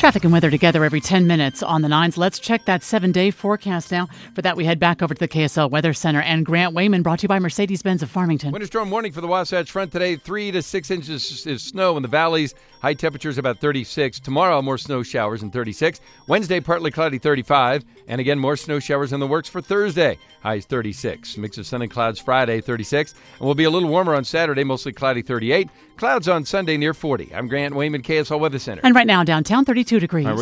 Traffic and weather together every 10 minutes on the 9s. Let's check that 7-day forecast now. For that, we head back over to the KSL Weather Center. And Grant Wayman, brought to you by Mercedes-Benz of Farmington. Winter storm warning for the Wasatch Front today. 3 to 6 inches of snow in the valleys. High temperatures about 36. Tomorrow, more snow showers and 36. Wednesday, partly cloudy, 35. And again, more snow showers in the works for Thursday. Highs 36. Mix of sun and clouds Friday, 36. And we'll be a little warmer on Saturday, mostly cloudy, 38. Clouds on Sunday near 40. I'm Grant Wayman, KSL Weather Center. And right now, downtown, 32 degrees.